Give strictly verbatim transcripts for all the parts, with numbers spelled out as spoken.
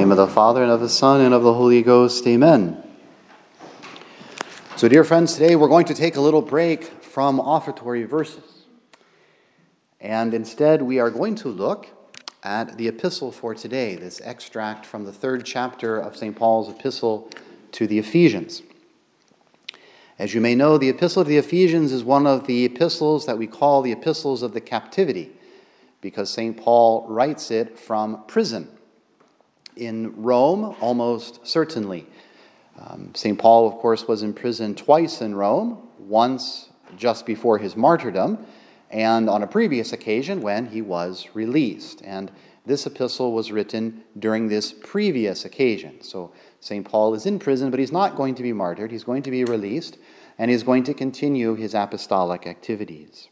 name of the Father, and of the Son, and of the Holy Ghost. Amen. So, dear friends, today we're going to take a little break from offertory verses. And instead, we are going to look at the epistle for today, this extract from the third chapter of Saint Paul's epistle to the Ephesians. As you may know, the epistle to the Ephesians is one of the epistles that we call the epistles of the captivity, because Saint Paul writes it from prison. In Rome, almost certainly. Um, Saint Paul, of course, was in prison twice in Rome, once just before his martyrdom, and on a previous occasion when he was released. And this epistle was written during this previous occasion. So Saint Paul is in prison, but he's not going to be martyred. He's going to be released, and he's going to continue his apostolic activities.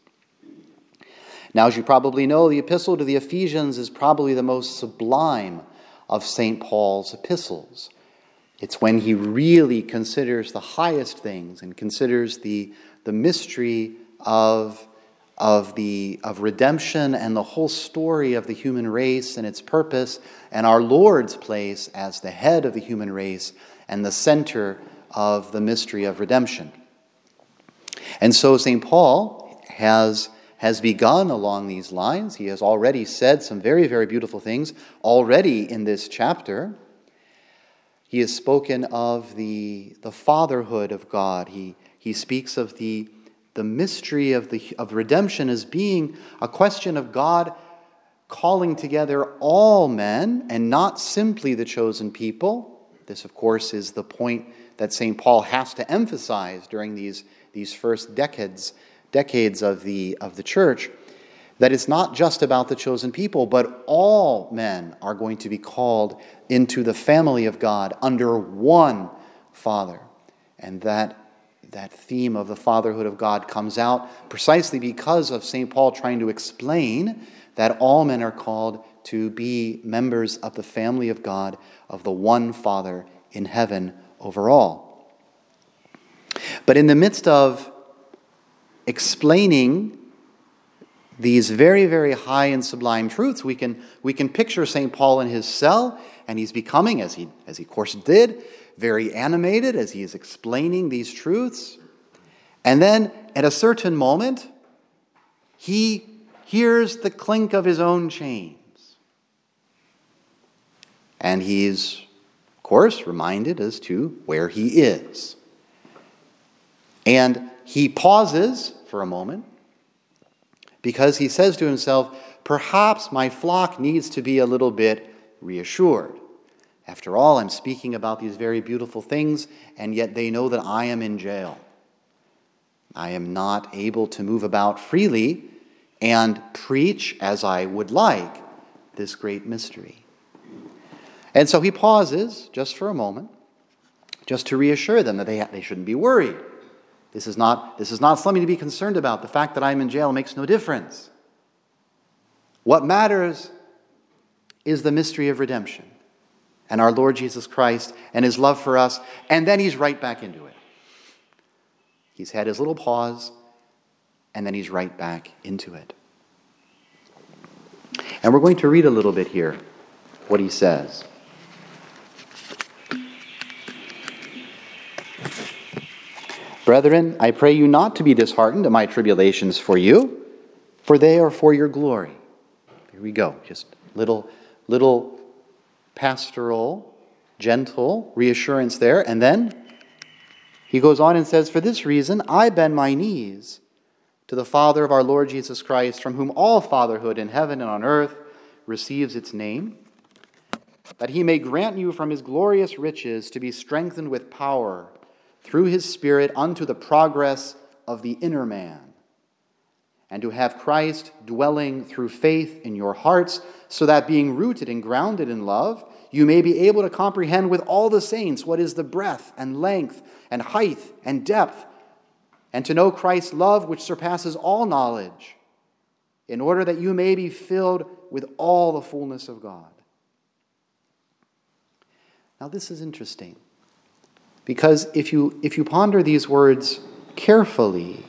Now, as you probably know, the epistle to the Ephesians is probably the most sublime of Saint Paul's epistles. It's when he really considers the highest things and considers the, the mystery of, of, the, of redemption and the whole story of the human race and its purpose, and our Lord's place as the head of the human race and the center of the mystery of redemption. And so Saint Paul has has begun along these lines. He has already said some very, very beautiful things already in this chapter. He has spoken of the, the fatherhood of God. He, he speaks of the, the mystery of, the, of redemption as being a question of God calling together all men and not simply the chosen people. This, of course, is the point that Saint Paul has to emphasize during these, these first decades decades of the of the church, that it's not just about the chosen people, but all men are going to be called into the family of God under one Father. And that that theme of the fatherhood of God comes out precisely because of Saint Paul trying to explain that all men are called to be members of the family of God, of the one Father in heaven over all. But in the midst of explaining these very, very high and sublime truths, we can we can picture Saint Paul in his cell, and he's becoming, as he as he of course did, very animated as he is explaining these truths. And then at a certain moment, he hears the clink of his own chains. And he's, of course, reminded as to where he is. And he pauses for a moment because he says to himself, perhaps my flock needs to be a little bit reassured. After all, I'm speaking about these very beautiful things, and yet they know that I am in jail. I am not able to move about freely and preach as I would like this great mystery. And so he pauses just for a moment, just to reassure them that they, they shouldn't be worried. This is not, this is not something to be concerned about. The fact that I'm in jail makes no difference. What matters is the mystery of redemption and our Lord Jesus Christ and his love for us. And then he's right back into it. He's had his little pause, and then he's right back into it. And we're going to read a little bit here what he says. Brethren, I pray you not to be disheartened at my tribulations for you, for they are for your glory. Here we go. Just little, little pastoral, gentle reassurance there. And then he goes on and says, for this reason I bend my knees to the Father of our Lord Jesus Christ, from whom all fatherhood in heaven and on earth receives its name, that he may grant you from his glorious riches to be strengthened with power through his Spirit unto the progress of the inner man, and to have Christ dwelling through faith in your hearts, so that being rooted and grounded in love, you may be able to comprehend with all the saints what is the breadth and length and height and depth, and to know Christ's love which surpasses all knowledge, in order that you may be filled with all the fullness of God. Now this is interesting. Because if you if you ponder these words carefully,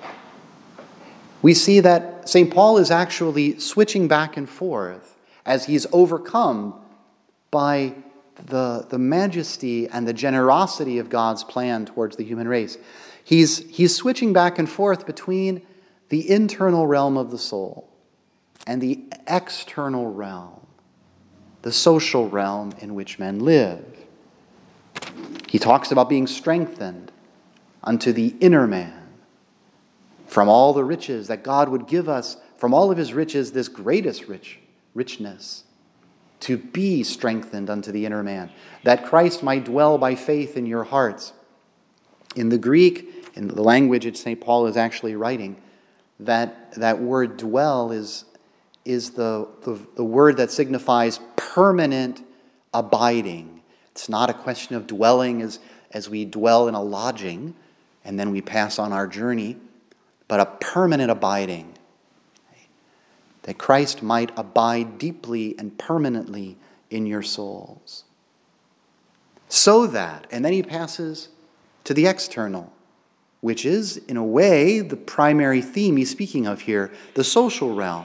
we see that Saint Paul is actually switching back and forth as he's overcome by the, the majesty and the generosity of God's plan towards the human race. He's, he's switching back and forth between the internal realm of the soul and the external realm, the social realm in which men live. He talks about being strengthened unto the inner man from all the riches that God would give us, from all of his riches, this greatest rich richness, to be strengthened unto the inner man, that Christ might dwell by faith in your hearts. In the Greek, in the language that Saint Paul is actually writing, that, that word dwell is, is the, the, the word that signifies permanent abiding. It's not a question of dwelling as, as we dwell in a lodging and then we pass on our journey, but a permanent abiding. That Christ might abide deeply and permanently in your souls. So that, and then he passes to the external, which is, in a way, the primary theme he's speaking of here, the social realm.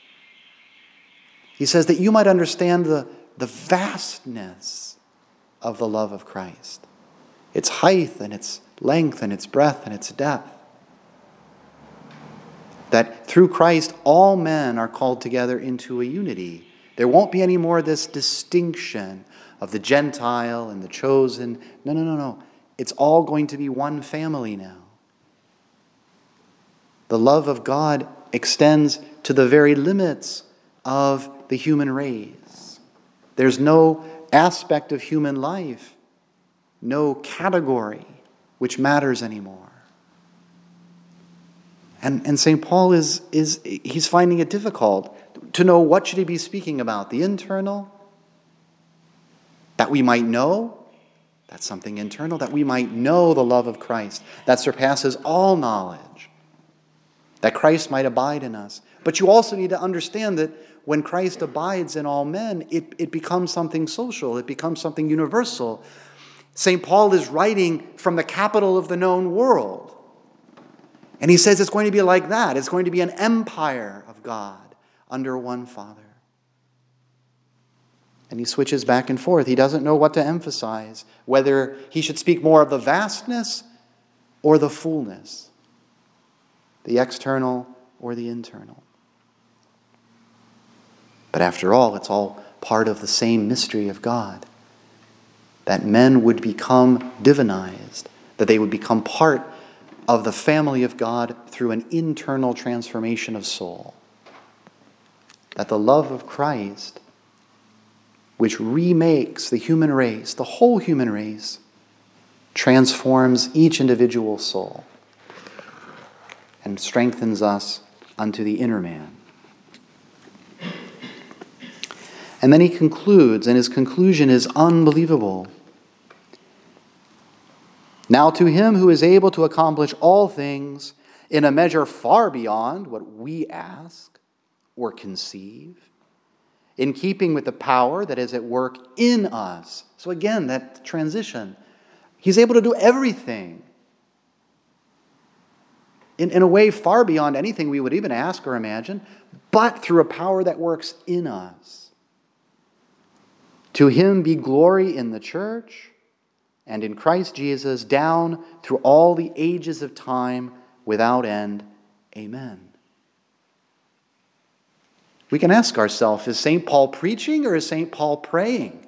He says that you might understand the, the vastness of the love of Christ, its height and its length and its breadth and its depth. That through Christ, all men are called together into a unity. There won't be any more this distinction of the Gentile and the chosen. No, no, no, no. It's all going to be one family now. The love of God extends to the very limits of the human race. There's no aspect of human life, no category which matters anymore. And, and Saint Paul is, is he's finding it difficult to know what should he be speaking about. The internal, that we might know, that's something internal, that we might know the love of Christ that surpasses all knowledge, that Christ might abide in us. But you also need to understand that when Christ abides in all men, it, it becomes something social, it becomes something universal. Saint Paul is writing from the capital of the known world. And he says it's going to be like that. It's going to be an empire of God under one Father. And he switches back and forth. He doesn't know what to emphasize, whether he should speak more of the vastness or the fullness, the external or the internal. But after all, it's all part of the same mystery of God, that men would become divinized, that they would become part of the family of God through an internal transformation of soul. That the love of Christ, which remakes the human race, the whole human race, transforms each individual soul and strengthens us unto the inner man. And then he concludes, and his conclusion is unbelievable. Now to him who is able to accomplish all things in a measure far beyond what we ask or conceive, in keeping with the power that is at work in us. So again, that transition. He's able to do everything in, in a way far beyond anything we would even ask or imagine, but through a power that works in us. To him be glory in the church and in Christ Jesus, down through all the ages of time, without end. Amen. We can ask ourselves, is Saint Paul preaching or is Saint Paul praying?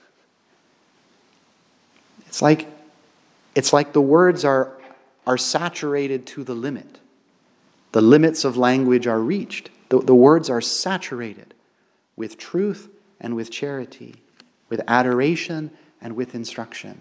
It's like, it's like the words are, are saturated to the limit. The limits of language are reached. The, the words are saturated with truth and with charity, with adoration and with instruction.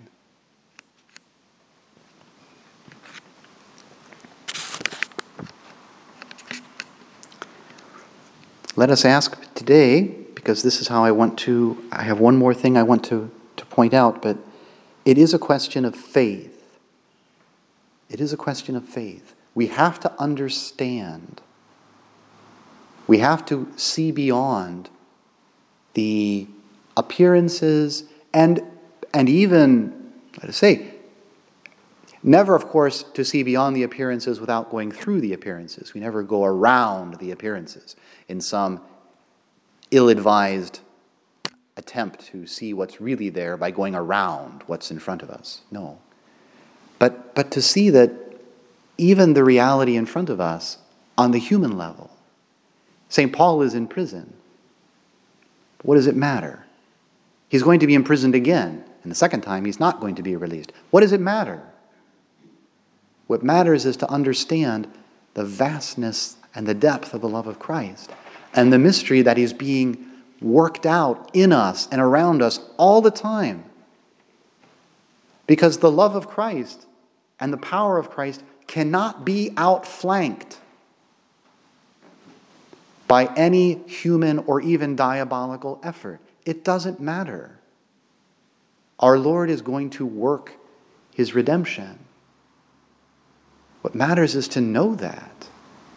Let us ask today, because this is how I want to, I have one more thing I want to, to point out, but it is a question of faith. It is a question of faith. We have to understand. We have to see beyond the appearances and, and even, let us say, never, of course, to see beyond the appearances without going through the appearances. We never go around the appearances in some ill-advised attempt to see what's really there by going around what's in front of us. No. But, but to see that even the reality in front of us on the human level. Saint Paul is in prison. What does it matter? He's going to be imprisoned again, and the second time he's not going to be released. What does it matter? What matters is to understand the vastness and the depth of the love of Christ and the mystery that is being worked out in us and around us all the time. Because the love of Christ and the power of Christ cannot be outflanked by any human or even diabolical effort. It doesn't matter. Our Lord is going to work his redemption. What matters is to know that.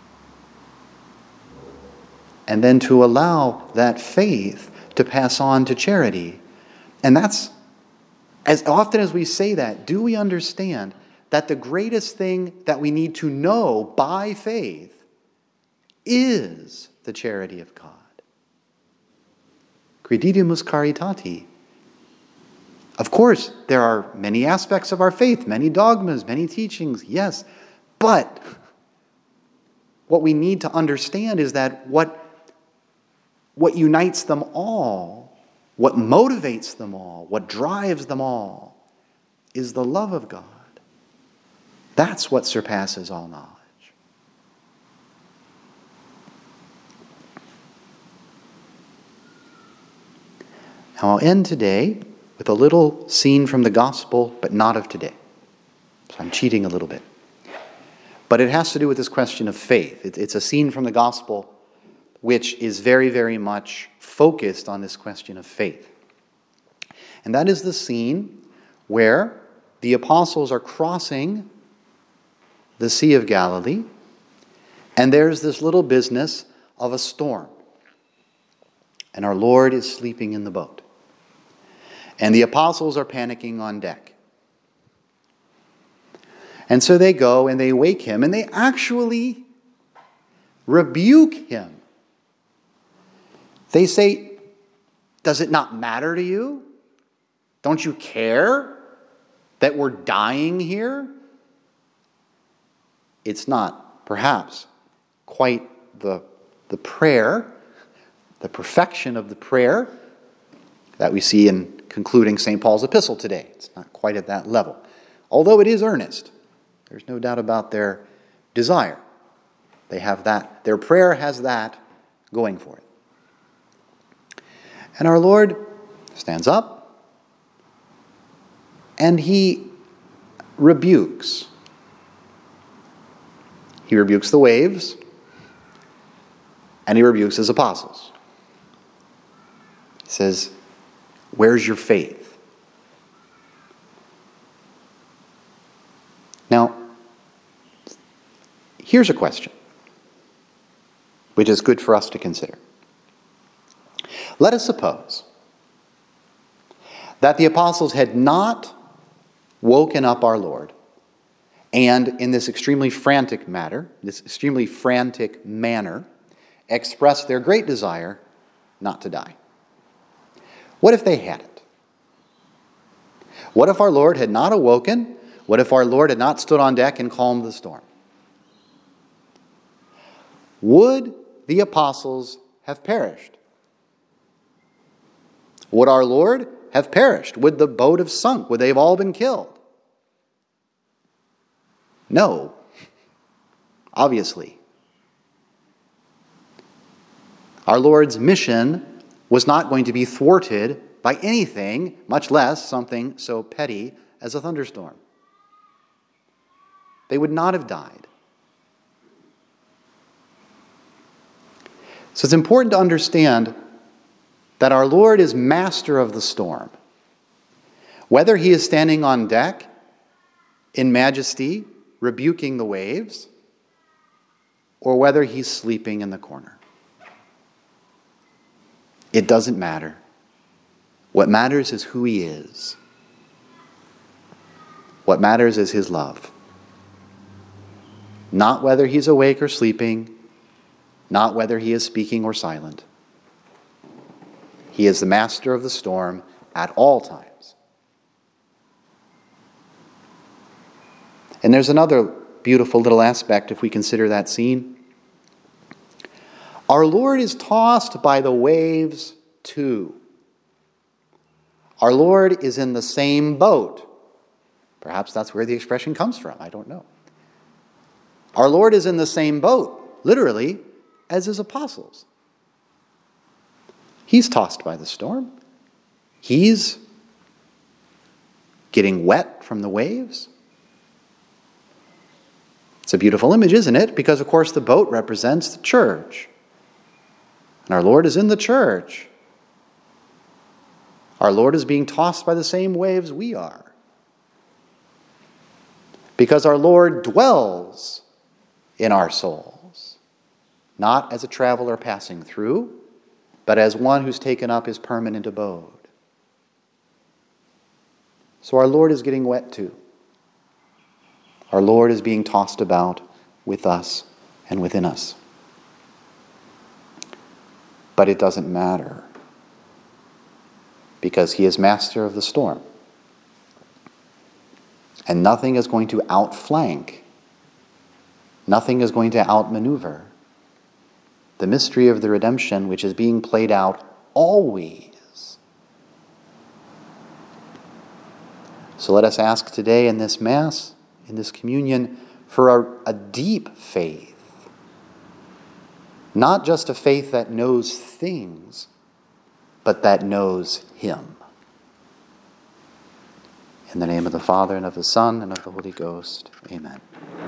And then to allow that faith to pass on to charity. And that's, as often as we say that, do we understand that the greatest thing that we need to know by faith is the charity of God? Credidimus caritati. Of course, there are many aspects of our faith, many dogmas, many teachings, yes. But what we need to understand is that what, what unites them all, what motivates them all, what drives them all, is the love of God. That's what surpasses all knowledge. Now I'll end today with a little scene from the gospel, but not of today. So I'm cheating a little bit. But it has to do with this question of faith. It's a scene from the gospel which is very, very much focused on this question of faith. And that is the scene where the apostles are crossing the Sea of Galilee, and there's this little business of a storm. And our Lord is sleeping in the boat. And the apostles are panicking on deck. And so they go and they wake him, and they actually rebuke him. They say, "Does it not matter to you? Don't you care that we're dying here?" It's not, perhaps, quite the, the prayer, the perfection of the prayer that we see in concluding Saint Paul's epistle today. It's not quite at that level. Although it is earnest. There's no doubt about their desire. They have that. Their prayer has that going for it. And our Lord stands up and he rebukes. He rebukes the waves and he rebukes his apostles. He says, "Where's your faith?" Now, here's a question which is good for us to consider. Let us suppose that the apostles had not woken up our Lord and in this extremely frantic matter, this extremely frantic manner, expressed their great desire not to die. What if they hadn't? What if our Lord had not awoken? What if our Lord had not stood on deck and calmed the storm? Would the apostles have perished? Would our Lord have perished? Would the boat have sunk? Would they have all been killed? No, obviously. Our Lord's mission was not going to be thwarted by anything, much less something so petty as a thunderstorm. They would not have died. So it's important to understand that our Lord is master of the storm. Whether he is standing on deck in majesty, rebuking the waves, or whether he's sleeping in the corner. It doesn't matter. What matters is who he is. What matters is his love. Not whether he's awake or sleeping, not whether he is speaking or silent. He is the master of the storm at all times. And there's another beautiful little aspect if we consider that scene. Our Lord is tossed by the waves too. Our Lord is in the same boat. Perhaps that's where the expression comes from. I don't know. Our Lord is in the same boat, literally, as his apostles. He's tossed by the storm. He's getting wet from the waves. It's a beautiful image, isn't it? Because, of course, the boat represents the church. And our Lord is in the church. Our Lord is being tossed by the same waves we are. Because our Lord dwells in our souls, not as a traveler passing through, but as one who's taken up his permanent abode. So our Lord is getting wet too. Our Lord is being tossed about with us and within us. But it doesn't matter, because he is master of the storm. And nothing is going to outflank, nothing is going to outmaneuver the mystery of the redemption which is being played out always. So let us ask today in this Mass, in this communion, for a, a deep faith. Not just a faith that knows things, but that knows him. In the name of the Father, and of the Son, and of the Holy Ghost, amen.